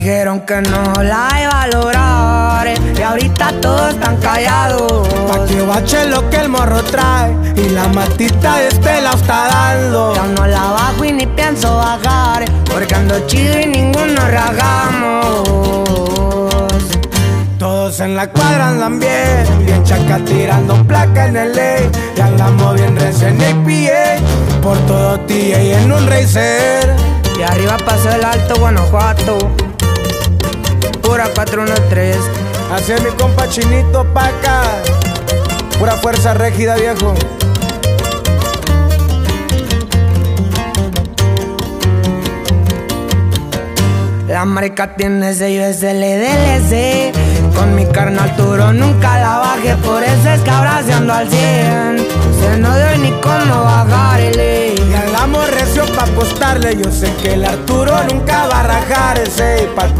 Dijeron que no la iba a lograr y ahorita todos están callados. Pa' que bache lo que el morro trae y la matita de este la está dando. Ya no la bajo y ni pienso bajar, porque ando chido y ninguno ragamos. Todos en la cuadra andan bien, bien chaca tirando placa en el ley. Y andamos bien recién APA, por todo TA y en un racer. Y arriba pasó el Alto Guanajuato, pura 413. Así es mi compa Chinito pa' acá, pura fuerza rígida, viejo. La marca tiene sello, es LDLC. Con mi carnal Turo nunca la bajé, por eso es que ahora se ando al 100. Se no doy ni cómo bajarle. Y andamos recio pa' apostarle, yo sé que el Arturo nunca va a rajar ese.